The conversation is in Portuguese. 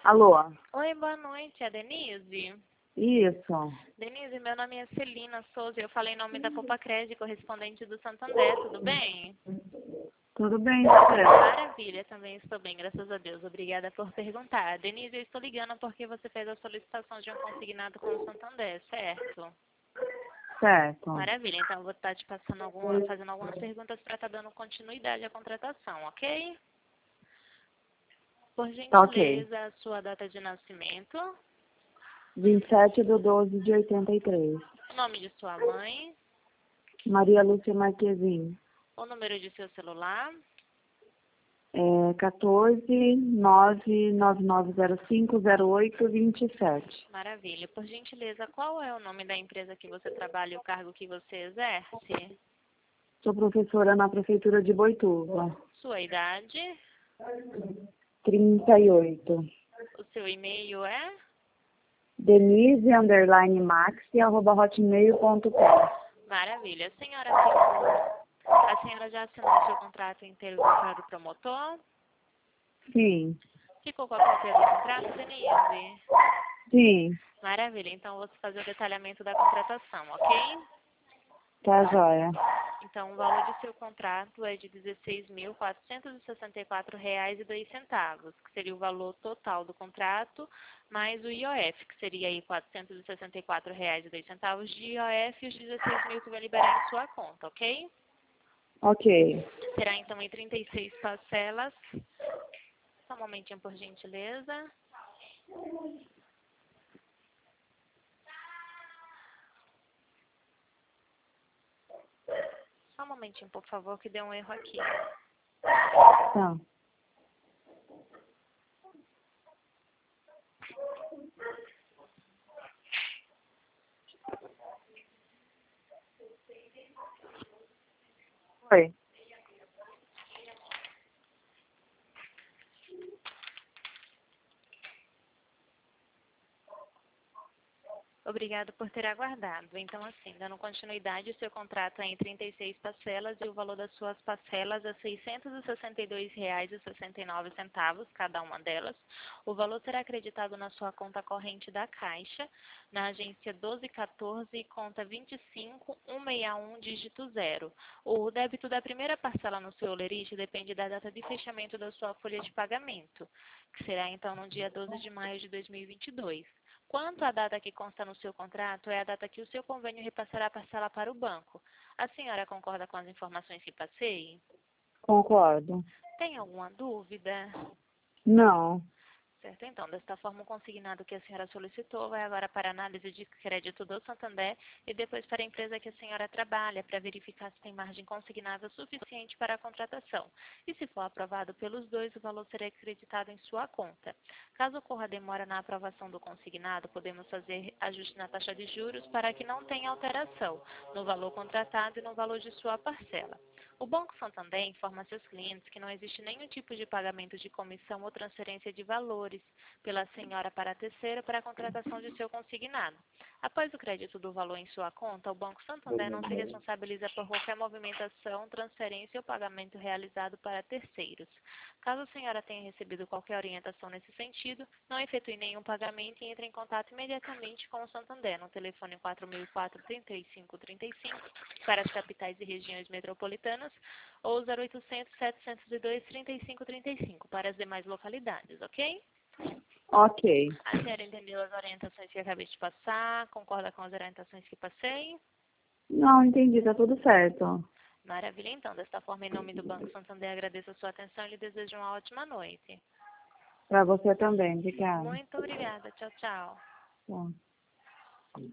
Alô? Oi, boa noite, é a Denise? Isso. Denise, meu nome é Celina Souza, eu falei em nome da Popacred, correspondente do Santander, tudo bem? Tudo bem, você? Maravilha, também estou bem, graças a Deus. Obrigada por perguntar. Denise, eu estou ligando porque você fez a solicitação de um consignado com o Santander, certo? Certo. Maravilha, então eu vou estar te passando fazendo algumas perguntas para estar dando continuidade à contratação, ok? Por Tá ok. gentileza, a sua data de nascimento, 27/12/83. o nome de sua mãe, Maria Lúcia Marquezine. o número de seu celular, 14-99905-0827. maravilha. Por gentileza, qual é o nome da empresa que você trabalha e o cargo que você exerce? Sou professora na Prefeitura de Boituva. Sua idade, 38. o seu e-mail é? Denise_maxi@hotmail.com. Maravilha. A senhora já assinou seu contrato inteiro com o promotor? Sim. Ficou com a cópia do contrato, Denise? Sim. Maravilha. Então, vou fazer o detalhamento da contratação, ok? Tá joia. Então, o valor de seu contrato é de R$ 16.464,02, que seria o valor total do contrato, mais o IOF, que seria aí R$ 464,02 de IOF e os 16 mil que vai liberar em sua conta, ok? Ok. Será então em 36 parcelas. Só um momentinho, por gentileza. Só um momentinho, por favor, que deu um erro aqui. Tá. Oi. Obrigado por ter aguardado. Então, assim, dando continuidade, o seu contrato é em 36 parcelas e o valor das suas parcelas é R$ 662,69, cada uma delas. O valor será acreditado na sua conta corrente da Caixa, na agência 1214, conta 25161, dígito 0. O débito da primeira parcela no seu olerite depende da data de fechamento da sua folha de pagamento, que será, então, no dia 12 de maio de 2022. Quanto à data que consta no seu contrato, é a data que o seu convênio repassará a parcela para o banco. A senhora concorda com as informações que passei? Concordo. Tem alguma dúvida? Não. Certo, então, desta forma, o consignado que a senhora solicitou vai agora para a análise de crédito do Santander e depois para a empresa que a senhora trabalha, para verificar se tem margem consignada suficiente para a contratação. E se for aprovado pelos dois, o valor será acreditado em sua conta. Caso ocorra demora na aprovação do consignado, podemos fazer ajuste na taxa de juros para que não tenha alteração no valor contratado e no valor de sua parcela. O Banco Santander informa a seus clientes que não existe nenhum tipo de pagamento de comissão ou transferência de valores pela senhora para a terceira para a contratação de seu consignado. Após o crédito do valor em sua conta, o Banco Santander não se responsabiliza por qualquer movimentação, transferência ou pagamento realizado para terceiros. Caso a senhora tenha recebido qualquer orientação nesse sentido, não efetue nenhum pagamento e entre em contato imediatamente com o Santander no telefone 4004-3535 para as capitais e regiões metropolitanas ou 0800-702-3535 para as demais localidades, ok? Ok. A senhora entendeu as orientações que eu acabei de passar? Concorda com as orientações que passei? Não, entendi. Tá tudo certo. Maravilha, então. Desta forma, em nome do Banco Santander, agradeço a sua atenção e lhe desejo uma ótima noite. Pra você também. Obrigada. Muito obrigada. Tchau, tchau. Bom.